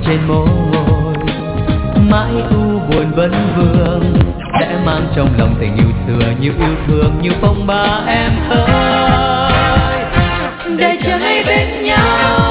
trên môi, mãi u buồn vấn vương sẽ mang trong lòng tình yêu xưa, như yêu thương như phong ba em ơi. Để chờ ngày bên nhau